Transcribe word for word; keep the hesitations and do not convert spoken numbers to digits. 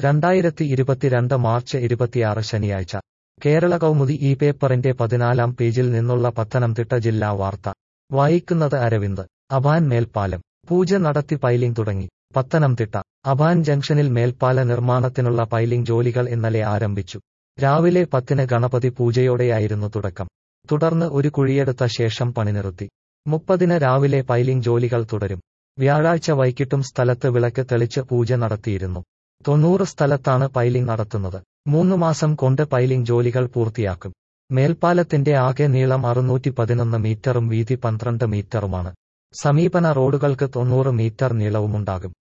രണ്ടായിരത്തി ഇരുപത്തിരണ്ട് മാർച്ച് ഇരുപത്തിയാറ് ശനിയാഴ്ച കേരള കൗമുദി ഈ പേപ്പറിന്റെ പതിനാലാം പേജിൽ നിന്നുള്ള പത്തനംതിട്ട ജില്ലാ വാർത്ത വായിക്കുന്നത് അരവിന്ദ്. അഭാൻ മേൽപ്പാലം പൂജ നടത്തി പൈലിംഗ് തുടങ്ങി. പത്തനംതിട്ട അഭാൻ ജംഗ്ഷനിൽ മേൽപ്പാല നിർമ്മാണത്തിനുള്ള പൈലിംഗ് ജോലികൾ ഇന്നലെ ആരംഭിച്ചു. രാവിലെ പത്തിന് ഗണപതി പൂജയോടെയായിരുന്നു തുടക്കം. തുടർന്ന് ഒരു കുഴിയെടുത്ത ശേഷം പണി നിർത്തി. മുപ്പതിന് രാവിലെ പൈലിംഗ് ജോലികൾ തുടരും. വ്യാഴാഴ്ച വൈകിട്ടും സ്ഥലത്ത് വിളക്ക് തെളിച്ച് പൂജ നടത്തിയിരുന്നു. തൊണ്ണൂറ് സ്ഥലത്താണ് പൈലിംഗ് നടത്തുന്നത്. മൂന്ന് മാസം കൊണ്ട് പൈലിംഗ് ജോലികൾ പൂർത്തിയാക്കും. മേൽപ്പാലത്തിന്റെ ആകെ നീളം അറുന്നൂറ്റി പതിനൊന്ന് മീറ്ററും വീതി പന്ത്രണ്ട് മീറ്ററുമാണ്. സമീപന റോഡുകൾക്ക് തൊണ്ണൂറ് മീറ്റർ നീളവുമുണ്ടാകും.